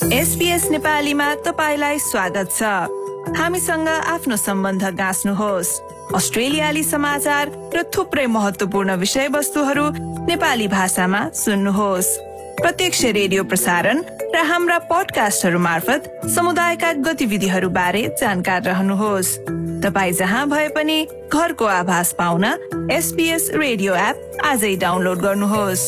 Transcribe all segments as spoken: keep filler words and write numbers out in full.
SBS नेपालीमा तपाईलाई स्वागत छ। हामीसँग आफ्नो सम्बन्ध गाँच्नुहोस्। अस्ट्रेलियाली समाचार र थुप्रै महत्त्वपूर्ण विषयवस्तुहरू नेपाली भाषामा सुन्नुहोस्। प्रत्यक्ष रेडियो प्रसारण र हाम्रा पडकास्टहरू मार्फत समुदायका गतिविधिहरू बारे जानकार रहनुहोस्। तपाई जहाँ भए पनि घरको आभास पाउन एसबीएस रेडियो एप आजै डाउनलोड गर्नुहोस्।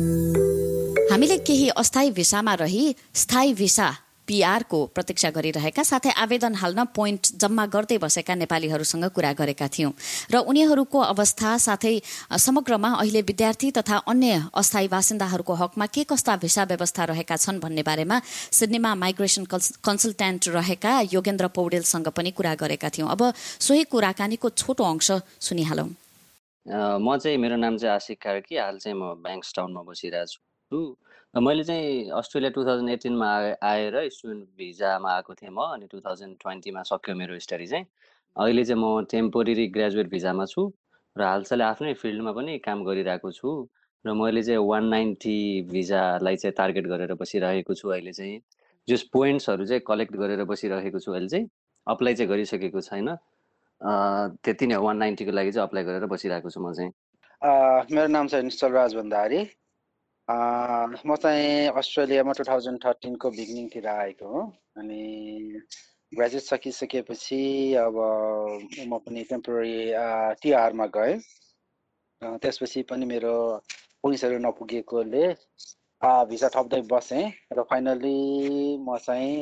हामीले केही अस्थायी भिसामा रही स्थायी भिसा पीआर को प्रतीक्षा गरिरहेका साथै आवेदन हाल्न पोइन्ट जम्मा गर्दै बसेका नेपालीहरूसँग कुरा गरेका थियौं र उनीहरूको अवस्था साथै समग्रमा अहिले विद्यार्थी तथा अन्य अस्थायी बासिन्दाहरूको हकमा के कस्ता भिसा व्यवस्था रहेका छन् भन्ने बारेमा सिडनीमा माइग्रेसन कन्सल्टेन्ट रहेका योगेन्द्र पौडेलसँग पनि कुरा गरेका थियौं। अब सोही कुराकानीको छोटो अंश सुनिहालौं। म चाहिँ मेरो नाम चाहिँ आशिक कार्की, हाल चाहिँ म ब्याङ्क्सटाउनमा बसिरहेको छु। मैले चाहिँ अस्ट्रेलिया टु थाउजन्ड एटिनमा आएर स्टुडेन्ट भिजामा आएको थिएँ म, अनि टु थाउजन्ड ट्वेन्टीमा सक्यो मेरो स्टडी चाहिँ। अहिले चाहिँ म टेम्पोरेरी ग्रेजुएट भिजामा छु र हालसालै आफ्नै फिल्डमा पनि काम गरिरहेको छु र मैले चाहिँ वान नाइन्टी भिजालाई चाहिँ टार्गेट गरेर बसिरहेको छु। अहिले चाहिँ जस पोइन्ट्सहरू चाहिँ कलेक्ट गरेर बसिरहेको छु। अहिले चाहिँ अप्लाई चाहिँ गरिसकेको छैन, त्यति नै वान नाइन्टीको लागि चाहिँ अप्लाई गरेर बसिरहेको छु म चाहिँ। मेरो नाम चाहिँ निश्चल राज भण्डारी। म चाहिँ अस्ट्रेलियामा टु थाउजन्ड थर्टिनको बिगिनिङतिर आएको हो, अनि ग्रेजुएट सकिसकेपछि अब म पनि टेम्पोररी टिआरमा गएँ। त्यसपछि पनि मेरो पोइन्ट्सहरू नपुगेकोले भिसा थप्दै बसेँ र फाइनली म चाहिँ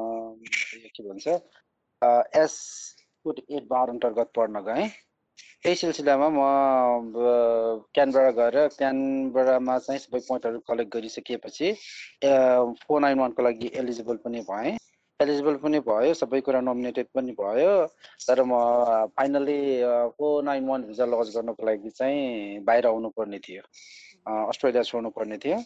के भन्छ एस एट बार अन्तर्गत पढ्न गएँ। त्यही सिलसिलामा म क्यानबरा गएर क्यानबरामा चाहिँ सबै पोइन्टहरू कलेक्ट गरिसकेपछि फोर नाइन वानको लागि एलिजिबल पनि भएँ एलिजिबल पनि भयो सबै कुरा नोमिनेटेड पनि भयो। तर म finally four nine one visa lodge गर्नको लागि चाहिँ बाहिर आउनुपर्ने थियो, अस्ट्रेलिया छोड्नु पर्ने थियो।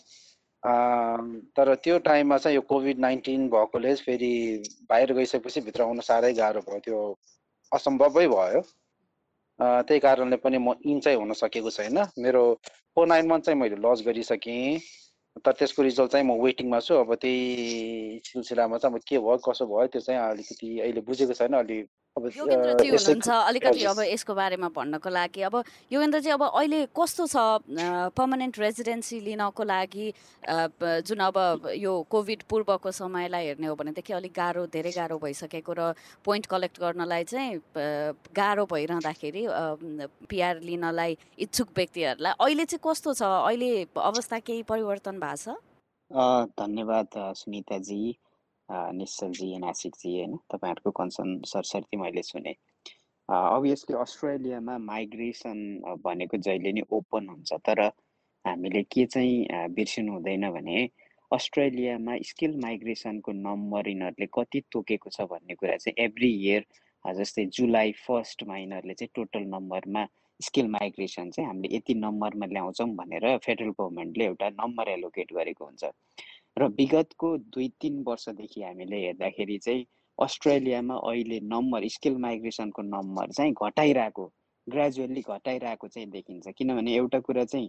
तर त्यो टाइममा चाहिँ यो कोभिड नाइन्टिन भएकोले फेरि बाहिर गइसकेपछि भित्र आउन साह्रै गाह्रो भयो, त्यो असम्भवै भयो। त्यही कारणले पनि म इन चाहिँ हुन सकेको छैन। मेरो फोर नाइन वान चाहिँ मैले लज गरिसकेँ, तर त्यसको रिजल्ट चाहिँ म वेटिङमा छु। अब त्यही सिलसिलामा चाहिँ अब के भयो कसो भयो त्यो चाहिँ अलिकति अहिले बुझेको छैन। अलि अब योगेन्द्रजी हुनुहुन्छ अलिकति अब यसको बारेमा भन्नको लागि, अब योगेन्द्रजी अब अहिले कस्तो छ पर्मानेन्ट रेजिडेन्सी लिनको लागि? जुन अब यो कोभिड पूर्वको समयलाई हेर्ने हो भनेदेखि अलिक गाह्रो, धेरै गाह्रो भइसकेको र पोइन्ट कलेक्ट गर्नलाई चाहिँ गाह्रो भइरहँदाखेरि पिआर लिनलाई इच्छुक व्यक्तिहरूलाई अहिले चाहिँ कस्तो छ? अहिले अवस्था केही परिवर्तन भएको छ? धन्यवाद सुनिताजी, निश्चलजी, नासिकजी, होइन तपाईँहरूको कन्सर्न सरसर्ती मैले सुने। अभियसली अस्ट्रेलियामा माइग्रेसन भनेको जहिले नै ओपन हुन्छ, तर हामीले के चाहिँ बिर्सिनु हुँदैन भने अस्ट्रेलियामा स्किल माइग्रेसनको नम्बर यिनीहरूले कति तोकेको छ भन्ने कुरा चाहिँ एभ्री इयर जस्तै जुलाई फर्स्टमा यिनीहरूले चाहिँ टोटल नम्बरमा स्किल माइग्रेसन चाहिँ हामीले यति नम्बरमा ल्याउँछौँ भनेर फेडरल गभर्मेन्टले एउटा नम्बर एलोकेट गरेको हुन्छ। र विगतको दुई तिन वर्षदेखि हामीले हेर्दाखेरि चाहिँ अस्ट्रेलियामा अहिले नम्बर स्किल माइग्रेसनको नम्बर चाहिँ घटाइरहेको, ग्रेजुअली घटाइरहेको चाहिँ देखिन्छ। किनभने एउटा कुरा चाहिँ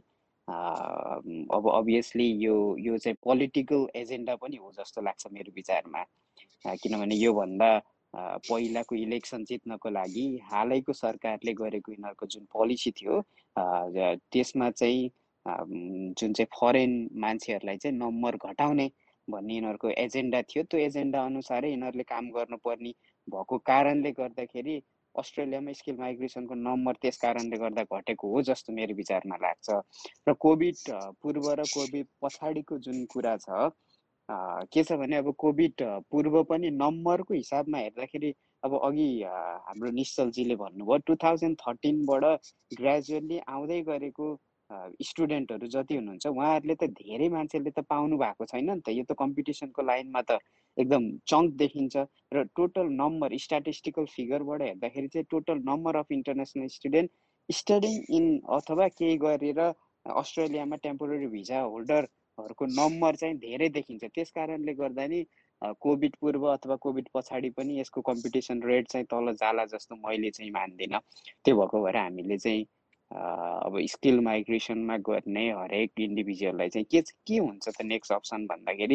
अब अभियसली यो यो चाहिँ पोलिटिकल एजेन्डा पनि हो जस्तो लाग्छ मेरो विचारमा। किनभने योभन्दा पहिलाको इलेक्सन जित्नको लागि हालैको सरकारले गरेको यिनीहरूको जुन पोलिसी थियो त्यसमा चाहिँ जुन चाहिँ फरेन मान्छेहरूलाई चाहिँ नम्बर घटाउने भन्ने यिनीहरूको एजेन्डा थियो। त्यो एजेन्डा अनुसारै यिनीहरूले काम गर्नुपर्ने भएको कारणले गर्दाखेरि अस्ट्रेलियामा स्किल माइग्रेसनको नम्बर त्यस कारणले गर्दा घटेको हो जस्तो मेरो विचारमा लाग्छ। र कोभिड पूर्व र कोभिड पछाडिको जुन कुरा छ के छ भने अब कोभिड पूर्व पनि नम्बरको हिसाबमा हेर्दाखेरि अब अघि हाम्रो निश्चलजीले भन्नुभयो टु थाउजन्ड थर्टिनबाट ग्रेजुअली आउँदै गरेको स्टुडेन्टहरू जति हुनुहुन्छ उहाँहरूले त धेरै मान्छेले त पाउनु भएको छैन नि त। यो त कम्पिटिसनको लाइनमा त एकदम चङ्क देखिन्छ। र टोटल नम्बर स्ट्याटिस्टिकल फिगरबाट हेर्दाखेरि चाहिँ total number of international student studying in अथवा केही गरेर अस्ट्रेलियामा टेम्पोररी भिजा होल्डरहरूको नम्बर चाहिँ धेरै देखिन्छ। त्यस कारणले गर्दा नि कोभिड पूर्व अथवा कोभिड पछाडि पनि यसको कम्पिटिसन रेट चाहिँ तल जाला जस्तो मैले चाहिँ मान्दिनँ। त्यो भएको भएर हामीले चाहिँ अब स्किल माइग्रेसनमा गर्ने हरेक इन्डिभिजुअललाई चाहिँ के के हुन्छ त नेक्स्ट अप्सन भन्दाखेरि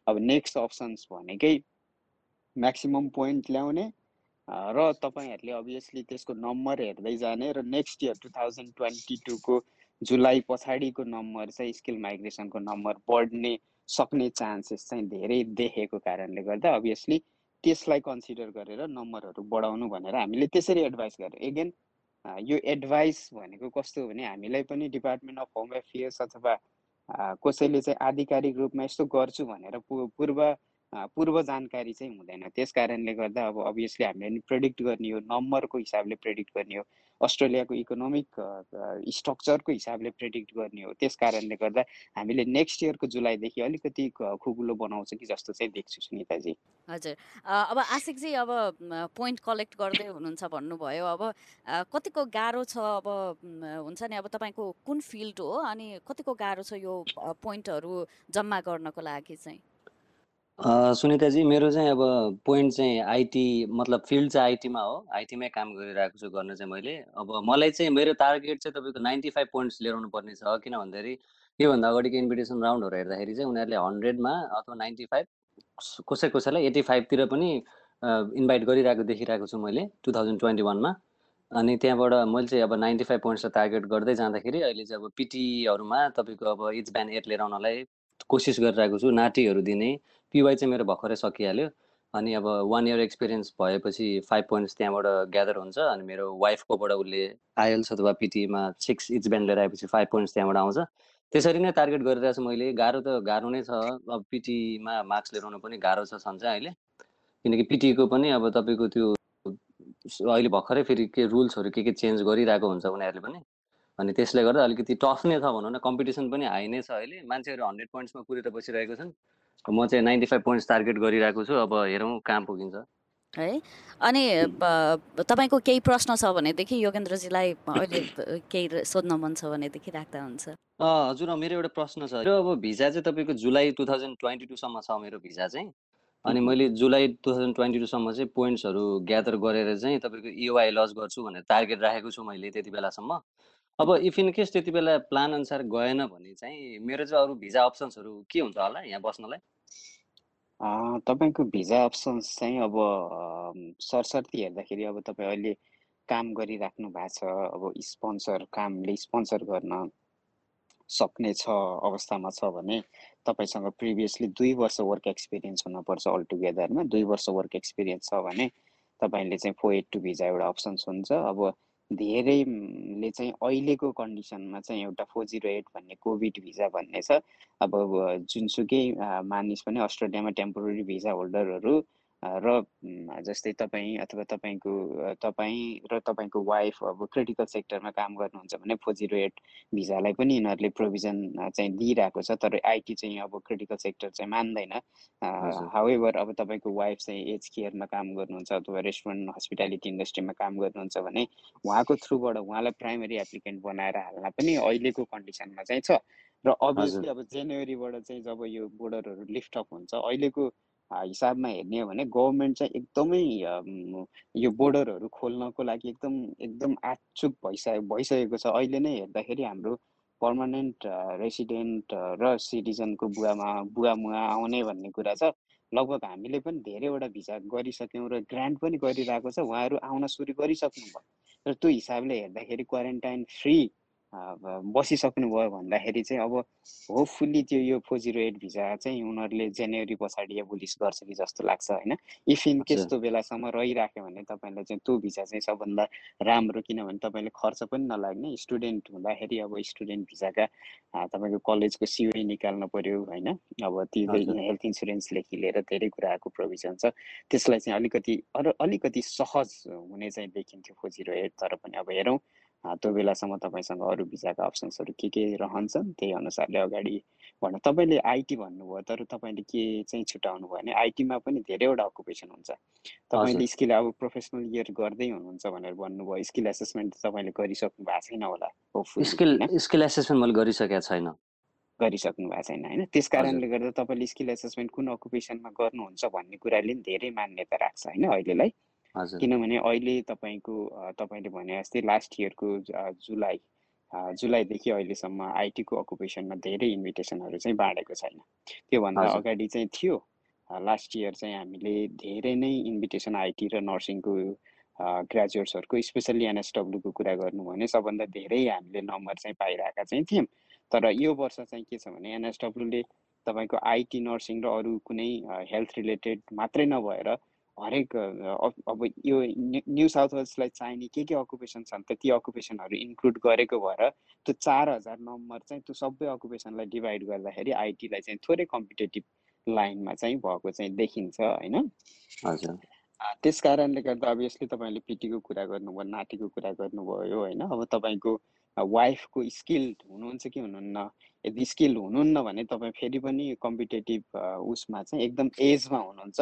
अब नेक्स्ट अप्सन्स भनेकै म्याक्सिमम पोइन्ट ल्याउने र तपाईँहरूले अभियसली त्यसको नम्बर हेर्दै जाने र next year two thousand twenty टूको जुलाई पछाडिको नम्बर चाहिँ स्किल माइग्रेसनको नम्बर बढ्ने सक्ने चान्सेस चाहिँ धेरै देखेको कारणले गर्दा अभियसली त्यसलाई कन्सिडर गरेर नम्बरहरू बढाउनु भनेर हामीले त्यसरी एडभाइस गरेँ। एगेन यो एडभाइस भनेको कस्तो हो भने हामीलाई पनि डिपार्टमेन्ट अफ होम एफेयर्स अथवा कसैले चाहिँ आधिकारिक रूपमा यस्तो गर्छु भनेर पूर्व पूर्व जानकारी चाहिँ हुँदैन। त्यस कारणले गर्दा अब अभियसली हामीले प्रेडिक्ट गर्ने हो, नम्बरको हिसाबले प्रेडिक्ट गर्ने हो, अस्ट्रेलियाको इकोनोमिक स्ट्रक्चरको हिसाबले प्रेडिक्ट गर्ने हो। त्यस कारणले गर्दा हामीले नेक्स्ट इयरको जुलाईदेखि अलिकति खुकुलो बनाउँछ कि जस्तो चाहिँ देख्छु सुनिताजी। हजुर, अब आशिकजी अब पोइन्ट कलेक्ट गर्दै हुनुहुन्छ भन्नुभयो, अब कतिको गाह्रो छ, अब हुन्छ नि अब तपाईँको कुन फिल्ड हो अनि कतिको गाह्रो छ यो पोइन्टहरू जम्मा गर्नको लागि चाहिँ? सुनिताजी, मेरो चाहिँ अब पोइन्ट चाहिँ आइटी मतलब फिल्ड चाहिँ आइटीमा हो, आइटीमै काम गरिरहेको छु गर्न चाहिँ मैले। अब मलाई चाहिँ मेरो टार्गेट चाहिँ तपाईँको नाइन्टी फाइभ पोइन्ट्स ल्याउनु पर्ने छ। किन भन्दाखेरि योभन्दा अगाडिको इन्भिटेसन राउन्डहरू हेर्दाखेरि चाहिँ उनीहरूले हन्ड्रेडमा अथवा नाइन्टी फाइभ कसै कसैलाई एट्टी फाइभतिर पनि इन्भाइट गरिरहेको देखिरहेको छु मैले टु थाउजन्ड ट्वेन्टी वानमा। अनि त्यहाँबाट मैले चाहिँ अब नाइन्टी फाइभ पोइन्ट्स टार्गेट गर्दै जाँदाखेरि अहिले चाहिँ अब पिटीहरूमा तपाईँको अब इच ब्यान एट लिएर आउनलाई कोसिस गरिरहेको छु, नाटीहरू दिने। पिवाई चाहिँ मेरो भर्खरै सकिहाल्यो। अनि अब वान इयर एक्सपिरियन्स भएपछि फाइभ पोइन्ट्स त्यहाँबाट ग्यादर हुन्छ। अनि मेरो वाइफकोबाट उसले आइएल्स अथवा पिटीमा सिक्स इच ब्यान्ड लिएर आएपछि फाइभ पोइन्ट्स त्यहाँबाट आउँछ। त्यसरी नै टार्गेट गरिरहेको छु मैले। गाह्रो त गाह्रो नै छ, अब पिटीमा मार्क्स लिएर आउनु पनि गाह्रो छ सन्चै अहिले, किनकि पिटीको पनि अब तपाईँको त्यो अहिले भर्खरै फेरि के रुल्सहरू के के चेन्ज गरिरहेको हुन्छ उनीहरूले पनि। अनि त्यसले गर्दा अलिकति टफ नै छ भनौँ न, कम्पिटिसन पनि हाई नै छ अहिले। मान्छेहरू हन्ड्रेड पोइन्ट्समा पुगेर बसिरहेको छन्, म चाहिँ नाइन्टी फाइभ पोइन्ट्स टार्गेट गरिरहेको छु। अब हेरौँ कहाँ पुगिन्छ है। अनि तपाईँको केही प्रश्न छ भनेदेखि योगेन्द्रजीलाई अहिले केही सोध्न मन छ भनेदेखि राख्दा हुन्छ। हजुर, मेरो एउटा प्रश्न छ। अब भिजा चाहिँ तपाईँको जुलाई टु थाउजन्ड ट्वेन्टी टूसम्म छ मेरो भिजा चाहिँ। अनि मैले जुलाई टु थाउजन्ड ट्वेन्टी टूसम्म चाहिँ पोइन्ट्सहरू ग्यादर गरेर चाहिँ तपाईँको इओआई लज गर्छु भनेर टार्गेट राखेको छु मैले त्यति बेलासम्म। अब इफ इन केस त्यति बेला प्लान अनुसार गएन भने चाहिँ मेरो चाहिँ अरू भिजा अप्सन्सहरू के हुन्छ होला यहाँ बस्नलाई? तपाईँको भिजा अप्सन्स चाहिँ अब सरसर्ती हेर्दाखेरि अब तपाईँ अहिले काम गरिराख्नु भएको छ, अब स्पोन्सर कामले स्पोन्सर गर्न सक्ने छ अवस्थामा छ भने तपाईँसँग प्रिभियसली दुई वर्ष वर्क एक्सपिरियन्स हुनुपर्छ। अल टुगेदरमा दुई वर्ष वर्क एक्सपिरियन्स छ भने तपाईँले चाहिँ फोर एट टू भिजा एउटा अप्सन्स हुन्छ। अब धेरैले चाहिँ अहिलेको कन्डिसनमा चाहिँ एउटा फोर जिरो एट भन्ने कोभिड भिजा भन्ने छ। अब जुनसुकै मानिस पनि अस्ट्रेलियामा टेम्पोररी भिजा होल्डरहरू र जस्तै तपाईँ अथवा तपाईँको तपाईँ र तपाईँको वाइफ अब क्रिटिकल सेक्टरमा काम गर्नुहुन्छ भने फोर जिरो एट भिजालाई पनि यिनीहरूले प्रोभिजन चाहिँ दिइरहेको छ। तर आइटी चाहिँ अब क्रिटिकल सेक्टर चाहिँ मान्दैन। हाउएभर अब तपाईँको वाइफ चाहिँ एज केयरमा काम गर्नुहुन्छ अथवा रेस्टुरेन्ट हस्पिटालिटी इन्डस्ट्रीमा काम गर्नुहुन्छ भने उहाँको थ्रुबाट उहाँलाई प्राइमेरी एप्लिकेन्ट बनाएर हाल्न पनि अहिलेको कन्डिसनमा चाहिँ छ। र अभियसली अब जनवरीबाट चाहिँ जब यो बोर्डरहरू लिफ्ट अप हुन्छ अहिलेको हिसाबमा हेर्ने हो भने गभर्मेन्ट चाहिँ एकदमै यो बोर्डरहरू खोल्नको लागि एकदम एकदम आच्छुक भइसके भइसकेको छ। अहिले नै हेर्दाखेरि हाम्रो पर्मानेन्ट रेसिडेन्ट र सिटिजनको बुवामा बुवा मुवा आउने भन्ने कुरा छ। लगभग हामीले पनि धेरैवटा भिजा गरिसक्यौँ र ग्रान्ट पनि गरिरहेको छ। उहाँहरू आउन सुरु गरिसक्नु भयो र त्यो हिसाबले हेर्दाखेरि क्वारेन्टाइन फ्री बसिसक्नुभयो भन्दाखेरि चाहिँ अब होपफुल्ली त्यो यो फोर जिरो एट भिजा चाहिँ उनीहरूले जनवरी पछाडि एबोलिस गर्छ कि जस्तो लाग्छ होइन। इफ इन केस त्यो बेलासम्म रहिराख्यो भने तपाईँलाई चाहिँ त्यो भिजा चाहिँ सबभन्दा राम्रो, किनभने तपाईँले खर्च पनि नलाग्ने। स्टुडेन्ट हुँदाखेरि अब स्टुडेन्ट भिजाका तपाईँको कलेजको सिओडी निकाल्नु पर्यो होइन। अब त्यो हेल्थ इन्सुरेन्सदेखि लिएर धेरै कुराको प्रोभिजन छ। त्यसलाई चाहिँ अलिकति अरू अलिकति सहज हुने चाहिँ देखिन्थ्यो फोर जिरो एट। तर पनि अब हेरौँ त्यो बेलासम्म तपाईँसँग अरू भिजाका अप्सन्सहरू के के रहन्छन् त्यही अनुसारले अगाडि भन्न। तपाईँले आइटी भन्नुभयो तर तपाईँले के चाहिँ छुट्याउनु भयो भने आइटीमा पनि धेरैवटा अकुपेसन हुन्छ। तपाईँले स्किल अब प्रोफेसनल इयर गर्दै हुनुहुन्छ भनेर भन्नुभयो, स्किल एसेसमेन्ट तपाईँले गरिसक्नु भएको छैन होला? स्किल स्किल एसेसमेन्ट मैले गरिसकेको छैन गरिसक्नु भएको छैन होइन। त्यस कारणले गर्दा तपाईँले स्किल एसेसमेन्ट कुन अकुपेसनमा गर्नुहुन्छ भन्ने कुराले पनि धेरै मान्यता राख्छ होइन अहिलेलाई। किनभने अहिले तपाईँको तपाईँले भने जस्तै लास्ट इयरको जुलाई जुलाईदेखि अहिलेसम्म आइटीको अकुपेसनमा धेरै इन्भिटेसनहरू चाहिँ बाँडेको छैन। त्योभन्दा अगाडि चाहिँ थियो। लास्ट इयर चाहिँ हामीले धेरै नै इन्भिटेसन आइटी र नर्सिङको ग्रेजुएट्सहरूको स्पेसल्ली एनएसडब्ल्यूको कुरा गर्नु भने सबभन्दा धेरै हामीले नम्बर चाहिँ पाइरहेका चाहिँ थियौँ। तर यो वर्ष चाहिँ के छ भने एनएसडब्ल्यूले तपाईँको आइटी नर्सिङ र अरू कुनै हेल्थ रिलेटेड मात्रै नभएर हरेक अब यो न्यू साउथ वेल्सलाई चाहिने के के अकुपेसन छन् त ती अकुपेसनहरू इन्क्लुड गरेको भएर त्यो चार हजार नम्बर चाहिँ त्यो सबै अकुपेसनलाई डिभाइड गर्दाखेरि आइटीलाई चाहिँ थोरै कम्पिटेटिभ लाइनमा चाहिँ भएको चाहिँ देखिन्छ होइन। हजुर, त्यस कारणले गर्दा अभियसली तपाईँले पिटीको कुरा गर्नुभयो, नाटीको कुरा गर्नुभयो होइन। अब तपाईँको वाइफको स्किल्ड हुनुहुन्छ कि हुनुहुन्न, यदि स्किल्ड हुनुहुन्न भने तपाईँ फेरि पनि कम्पिटेटिभ उसमा चाहिँ एकदम एजमा हुनुहुन्छ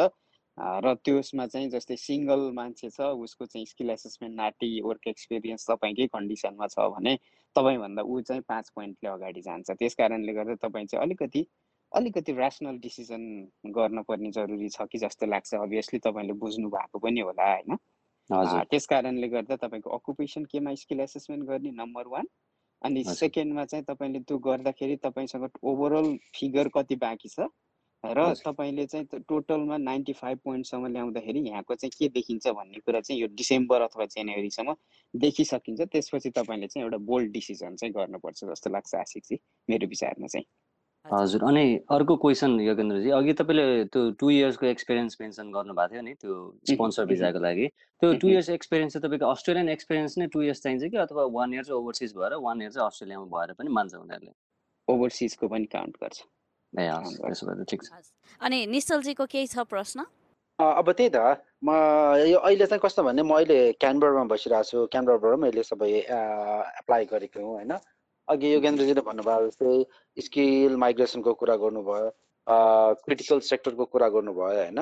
र त्यसमा चाहिँ जस्तै सिङ्गल मान्छे छ उसको चाहिँ स्किल एसेसमेन्ट नाटी वर्क एक्सपिरियन्स तपाईँकै कन्डिसनमा छ भने तपाईँभन्दा ऊ चाहिँ पाँच पोइन्टले अगाडि जान्छ। त्यस कारणले गर्दा तपाईँ चाहिँ अलिकति अलिकति ऱ्यासनल डिसिजन गर्नुपर्ने जरुरी छ कि जस्तो लाग्छ। अभियसली तपाईँले बुझ्नु भएको पनि होला होइन। त्यस कारणले गर्दा तपाईँको अकुपेसन केमा स्किल एसेसमेन्ट गर्ने नम्बर वान, अनि सेकेन्डमा चाहिँ तपाईँले त्यो गर्दाखेरि तपाईँसँग ओभरअल फिगर कति बाँकी छ र तपाईँले चाहिँ टोटलमा नाइन्टी फाइभ पोइन्टसम्म ल्याउँदाखेरि यहाँको चाहिँ के देखिन्छ भन्ने कुरा चाहिँ यो डिसेम्बर अथवा जनवरीसम्म देखिसकिन्छ। त्यसपछि तपाईँले चाहिँ एउटा बोल्ड डिसिजन चाहिँ गर्नुपर्छ जस्तो लाग्छ आशिकजी, मेरो विचारमा चाहिँ। हजुर, अनि अर्को क्वेसन योगेन्द्रजी, अघि तपाईँले त्यो टु इयर्सको एक्सपिरियन्स मेन्सन गर्नुभएको थियो नि त्यो स्पोन्सर भिजाको लागि, त्यो टु इयर्स एक्सपिरियन्स चाहिँ तपाईँको अस्ट्रेलियन एक्सपिरियन्स नै टु इयर्स चाहिन्छ कि अथवा वान इयर चाहिँ ओभरसिज भएर वान इयर चाहिँ अस्ट्रेलियामा भएर पनि मान्छ उनीहरूले? ओभरसिजको पनि काउन्ट गर्छ। ए हस्, त्यसो भए ठिक छ। अनि निश्चलजीको केही छ प्रश्न? अब त्यही त म यो अहिले चाहिँ कस्तो भने म अहिले क्यानबरामा बसिरहेको छु, क्यानबराबाट मैले सबै एप्लाई गरेको हुँ होइन। अघि योगेन्द्रजीले भन्नुभयो जस्तै स्किल माइग्रेसनको कुरा गर्नुभयो, क्रिटिकल सेक्टरको कुरा गर्नुभयो होइन।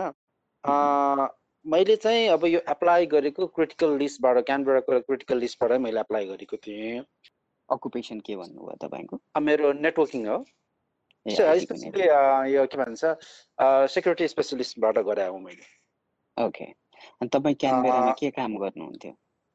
मैले चाहिँ अब यो एप्लाई गरेको क्रिटिकल लिस्टबाट, क्यानबराको क्रिटिकल लिस्टबाट मैले एप्लाई गरेको थिएँ। अकुपेसन के भन्नुभयो तपाईँको? मेरो नेटवर्किङ हो, स्पेसली यो के भन्छ सेक्युरिटी स्पेसलिस्टबाट गरे हो मैले। ओके, अनि तपाईँ क्यानबरामा के काम गर्नुहुन्थ्यो?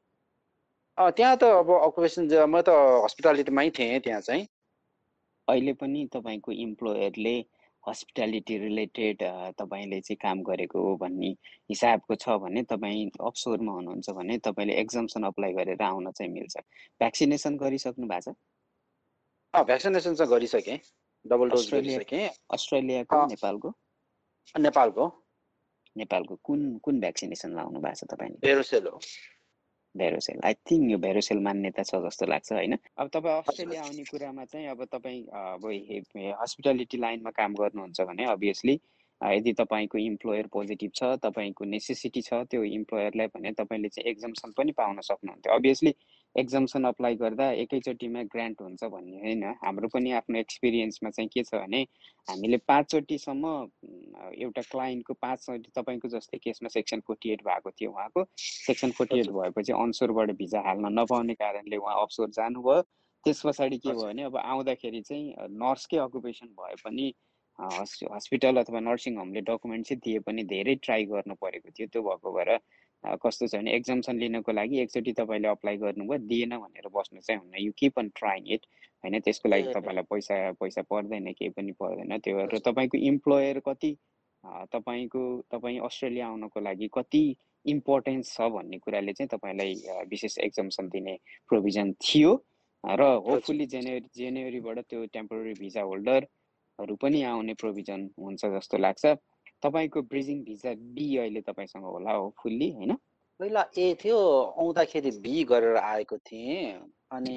त्यहाँ त अब अकुपेसन म त हस्पिटालिटीमै थिएँ त्यहाँ चाहिँ। अहिले पनि तपाईँको इम्प्लोयरले हस्पिटालिटी रिलेटेड तपाईँले चाहिँ काम गरेको हो भन्ने हिसाबको छ भने तपाईँ अफसोरमा हुनुहुन्छ भने तपाईँले एक्जाम्सन अप्लाई गरेर आउन चाहिँ मिल्छ। भ्याक्सिनेसन गरिसक्नु भएको छ? भ्याक्सिनेसन चाहिँ गरिसकेँ, डबल डोज गरिसकेँ। अस्ट्रेलियाको, नेपालको? नेपालको। नेपालको कुन कुन भ्याक्सिनेसन लाउनु भएको छ तपाईँले? भेरोसेल हो। भेरोसेल, आई थिङ्क यो भेरोसेल मान्यता छ जस्तो लाग्छ होइन। अब तपाईँ अस्ट्रेलिया आउने कुरामा चाहिँ अब तपाईँ अब हस्पिटालिटी लाइनमा काम गर्नुहुन्छ भने अभियसली यदि तपाईँको इम्प्लोयर पोजिटिभ छ, तपाईँको नेसेसिटी छ त्यो इम्प्लोयरलाई भने तपाईँले चाहिँ एक्जाम्सन पनि पाउन सक्नुहुन्थ्यो। अभियसली एक्जाम्सन अप्लाई गर्दा एकैचोटिमा ग्रान्ट हुन्छ भन्ने होइन। हाम्रो पनि आफ्नो एक्सपिरियन्समा चाहिँ के छ भने हामीले पाँचचोटिसम्म एउटा क्लाइन्टको पाँचचोटि, तपाईँको जस्तै केसमा सेक्सन फोर्टी एट भएको थियो, उहाँको सेक्सन फोर्टी एट भएपछि अनसोरबाट भिजा हाल्न नपाउने कारणले उहाँ अफसोर जानुभयो। त्यस पछाडि के भयो भने अब आउँदाखेरि चाहिँ नर्सकै अकुपेसन भए पनि हस्पिटल अथवा नर्सिङ होमले डकुमेन्ट चाहिँ दिए पनि धेरै ट्राई गर्नु परेको थियो। त्यो भएको भएर कस्तो छ भने एक्जाम्सन लिनको लागि एकचोटि तपाईँले अप्लाई गर्नुभयो, दिएन भनेर बस्नु चाहिँ हुन्न, you keep on trying it होइन। त्यसको लागि तपाईँलाई पैसा पैसा पर्दैन, केही पनि पर्दैन। त्यो भएर तपाईँको इम्प्लोयर कति तपाईँको तपाईँ अस्ट्रेलिया आउनको लागि कति इम्पोर्टेन्स छ भन्ने कुराले चाहिँ तपाईँलाई विशेष एक्जाम्सन दिने प्रोभिजन थियो र होपफुल्ली जनवरी जनवरीबाट त्यो टेम्पोररी भिजा होल्डरहरू पनि आउने प्रोभिजन हुन्छ जस्तो लाग्छ। तपाईँको ब्रिजिङ भिजा बी अहिले तपाईँसँग होला होपफुल्ली होइन? पहिला ए थियो, आउँदाखेरि बी गरेर आएको थिएँ। अनि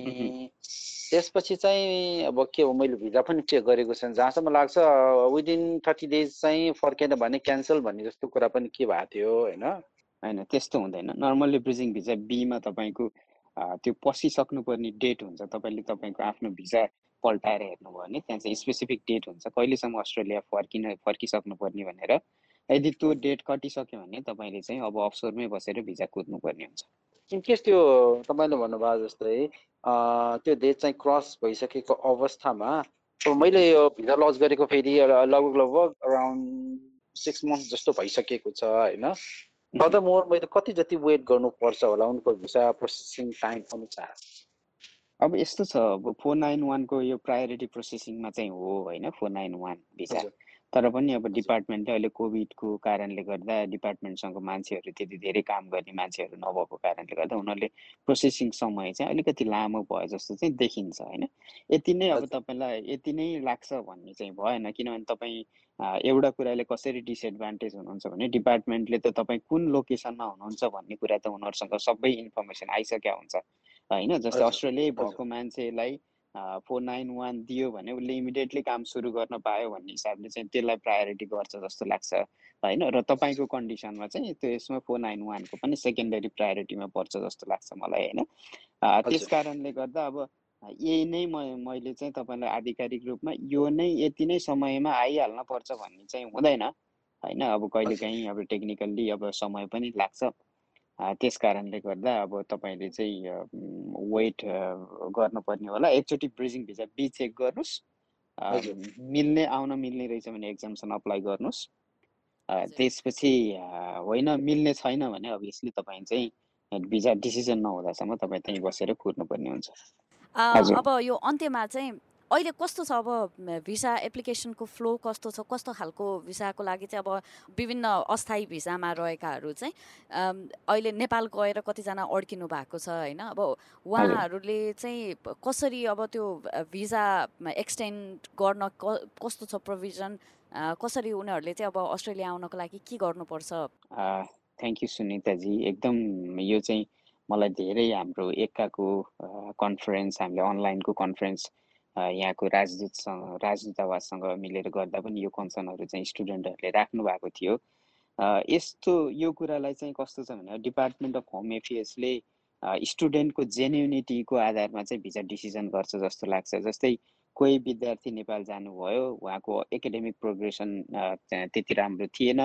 त्यसपछि चाहिँ अब के हो, मैले भिजा पनि चेक गरेको छैन, जहाँसम्म लाग्छ विदिन थर्टी डेज चाहिँ फर्केन भने क्यान्सल भन्ने जस्तो कुरा पनि के भएको थियो होइन। होइन त्यस्तो हुँदैन। नर्मल्ली ब्रिजिङ भिजा बीमा तपाईँको त्यो पसिसक्नुपर्ने डेट हुन्छ। तपाईँले तपाईँको आफ्नो भिजा पल्टाएर हेर्नुभयो भने त्यहाँ चाहिँ स्पेसिफिक डेट हुन्छ कहिलेसम्म अस्ट्रेलिया फर्किन फर्किसक्नुपर्ने भनेर। यदि त्यो डेट कटिसक्यो भने तपाईँले चाहिँ अब अफसोरमै बसेर भिजा कुद्नुपर्ने हुन्छ। इनकेस त्यो तपाईँले भन्नुभयो जस्तै त्यो डेट चाहिँ क्रस भइसकेको अवस्थामा मैले यो भिजा लज गरेको फेरि लगभग लगभग अराउन्ड सिक्स मन्थ जस्तो भइसकेको छ होइन। फर्दरमोर मैले कति जति वेट गर्नुपर्छ होला उनको भिसा प्रोसेसिङ टाइम अनुसार? अब यस्तो छ, अब फोर नाइन वानको यो प्रायोरिटी प्रोसेसिङमा चाहिँ हो होइन, फोर नाइन वान भिजा। तर पनि अब डिपार्टमेन्टले अहिले कोभिडको कारणले गर्दा डिपार्टमेन्टसँग मान्छेहरू त्यति धेरै काम गर्ने मान्छेहरू नभएको कारणले गर्दा उनीहरूले प्रोसेसिङ समय चाहिँ अलिकति लामो भयो जस्तो चाहिँ देखिन्छ होइन। यति नै अब तपाईँलाई यति नै लाग्छ भन्ने चाहिँ भएन, किनभने तपाईँ एउटा कुराले कसरी डिसएडभान्टेज हुनुहुन्छ भने डिपार्टमेन्टले त तपाईँ कुन लोकेसनमा हुनुहुन्छ भन्ने कुरा त उनीहरूसँग सबै इन्फर्मेसन आइसकेको हुन्छ होइन। जस्तै अस्ट्रेलिया भएको मान्छेलाई फोर नाइन वान दियो भने उसले इमिडिएटली काम सुरु गर्न पायो भन्ने हिसाबले चाहिँ त्यसलाई प्रायोरिटी गर्छ जस्तो लाग्छ होइन। र तपाईँको कन्डिसनमा चाहिँ त्यो यसमा फोर नाइन वानको पनि सेकेन्डरी प्रायोरिटीमा पर्छ जस्तो लाग्छ मलाई होइन। त्यस कारणले गर्दा अब यही नै म मैले चाहिँ तपाईँलाई आधिकारिक रूपमा यो नै यति नै समयमा आइहाल्न पर्छ भन्ने चाहिँ हुँदैन होइन। अब कहिलेकाहीँ अब टेक्निकल्ली अब समय पनि लाग्छ, त्यस कारणले गर्दा अब तपाईँले चाहिँ वेट गर्नुपर्ने होला। एकचोटि ब्रिजिङ भिजा बी चेक गर्नुहोस्, मिल्ने आउन मिल्ने रहेछ भने एक्जाम्सन अप्लाई गर्नुहोस्। त्यसपछि होइन मिल्ने छैन भने अभियसली तपाईँ चाहिँ भिजा डिसिजन नहुँदासम्म तपाईँ त्यहीँ बसेर कुर्नुपर्ने हुन्छ। अब यो अन्त्यमा चाहिँ अहिले कस्तो छ, अब भिसा एप्लिकेसनको फ्लो कस्तो छ, कस्तो खालको भिसाको लागि चाहिँ अब विभिन्न अस्थायी भिसामा रहेकाहरू चाहिँ अहिले नेपाल गएर कतिजना अड्किनु भएको छ होइन। अब उहाँहरूले चाहिँ कसरी अब त्यो भिसा एक्सटेन्ड गर्न कस्तो छ प्रोभिजन, कसरी उनीहरूले चाहिँ अब अस्ट्रेलिया आउनको लागि के गर्नुपर्छ? थ्याङ्क यू सुनिताजी, एकदम यो चाहिँ मलाई धेरै हाम्रो एकाको कन्फरेन्स हामीले अनलाइनको कन्फरेन्स यहाँको राजदूतसँग राजदूतावाससँग मिलेर गर्दा पनि यो कन्सर्नहरू चाहिँ स्टुडेन्टहरूले राख्नु भएको थियो। यस्तो यो कुरालाई चाहिँ कस्तो छ भने डिपार्टमेन्ट अफ होम एफेयर्सले स्टुडेन्टको जेन्युनिटीको आधारमा चाहिँ भिजा डिसिजन गर्छ जस्तो लाग्छ। जस्तै कोही विद्यार्थी नेपाल जानुभयो, उहाँको एकाडेमिक प्रोग्रेसन त्यति राम्रो थिएन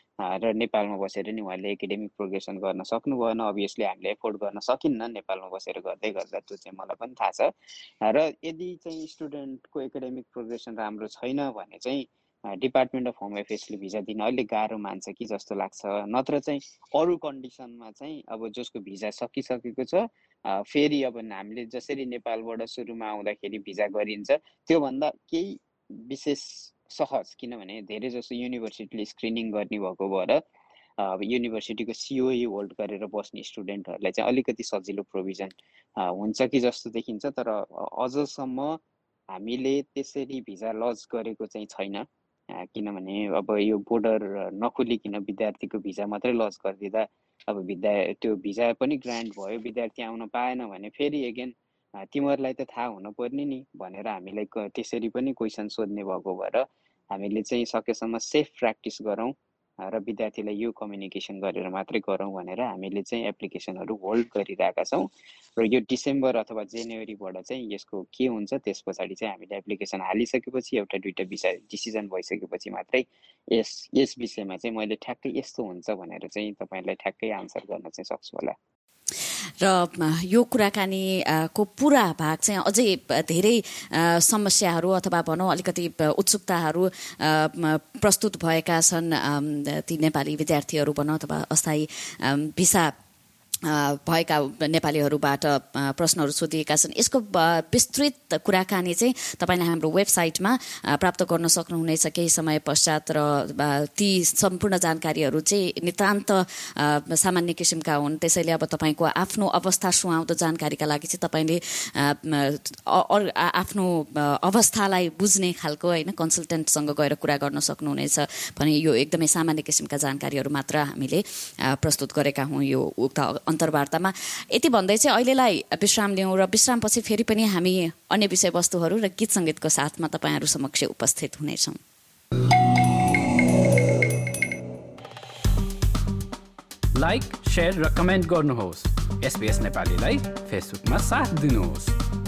र नेपालमा बसेर नि उहाँले एकाडेमिक प्रोग्रेसन गर्न सक्नु भएन, अभियसली हामीले एफोर्ड गर्न सकिन्न नेपालमा बसेर गर्दै गर्दा, त्यो चाहिँ मलाई पनि थाहा छ। र यदि चाहिँ स्टुडेन्टको एकाडेमिक प्रोग्रेसन राम्रो छैन भने चाहिँ डिपार्टमेन्ट अफ होम एफेयर्सले भिजा दिन अलिक गाह्रो मान्छ कि जस्तो लाग्छ। नत्र चाहिँ अरू कन्डिसनमा चाहिँ अब जसको भिजा सकिसकेको छ फेरि अब हामीले जसरी नेपालबाट सुरुमा आउँदाखेरि भिजा गरिन्छ त्योभन्दा केही विशेष सहज, किनभने धेरै जसो युनिभर्सिटीले स्क्रिनिङ गर्ने भएको भएर अब युनिभर्सिटीको सिओई होल्ड गरेर बस्ने स्टुडेन्टहरूलाई चाहिँ अलिकति सजिलो प्रोभिजन हुन्छ कि जस्तो देखिन्छ। तर अझसम्म हामीले त्यसरी भिजा लज गरेको चाहिँ छैन, किनभने अब यो बोर्डर नखुलिकन विद्यार्थीको भिजा मात्रै लज गरिदिँदा अब विद्या त्यो भिजा पनि ग्रान्ट भयो, विद्यार्थी आउन पाएन भने फेरि एगेन तिमीहरूलाई त थाहा हुनुपर्ने नि भनेर हामीलाई त्यसरी पनि क्वेसन सोध्ने भएको भएर हामीले चाहिँ सकेसम्म सेफ प्र्याक्टिस गरौँ र विद्यार्थीलाई यो कम्युनिकेसन गरेर मात्रै गरौँ भनेर हामीले चाहिँ एप्लिकेसनहरू होल्ड गरिरहेका छौँ। र यो डिसेम्बर अथवा जनवरीबाट चाहिँ यसको के हुन्छ त्यस पछाडि चाहिँ हामीले एप्लिकेसन हालिसकेपछि एउटा दुईवटा विषय डिसिजन भइसकेपछि मात्रै यस यस विषयमा चाहिँ मैले ठ्याक्कै यस्तो हुन्छ भनेर चाहिँ तपाईँलाई ठ्याक्कै आन्सर गर्न चाहिँ सक्छु होला। र यो कुराकानीको पुरा भाग चाहिँ अझै धेरै समस्याहरू अथवा भनौँ अलिकति उत्सुकताहरू प्रस्तुत भएका छन् ती नेपाली विद्यार्थीहरू भनौँ अथवा अस्थायी भिसा भएका नेपालीहरूबाट प्रश्नहरू सोधिएका छन्। यसको विस्तृत कुराकानी चाहिँ तपाईँले हाम्रो वेबसाइटमा प्राप्त गर्न सक्नुहुनेछ केही समय पश्चात, र ती सम्पूर्ण जानकारीहरू चाहिँ नितान्त सामान्य किसिमका हुन्। त्यसैले अब तपाईँको आफ्नो अवस्था सुहाउँदो जानकारीका लागि चाहिँ तपाईँले आफ्नो अवस्थालाई बुझ्ने खालको होइन कन्सल्टेन्टसँग गएर कुरा गर्न सक्नुहुनेछ भने यो एकदमै सामान्य किसिमका जानकारीहरू मात्र हामीले प्रस्तुत गरेका हौँ यो उक्त अन्तर्वार्तामा। यति भन्दै चाहिँ अहिलेलाई विश्राम लिउँ र विश्रामपछि फेरि पनि हामी अन्य विषयवस्तुहरू र गीत सङ्गीतको साथमा तपाईँहरू समक्ष उपस्थित हुनेछौँ। लाइक, शेयर र कमेन्ट गर्नुहोस्। एसबीएस नेपालीलाई फेसबुकमा साथ दिनुहोस्।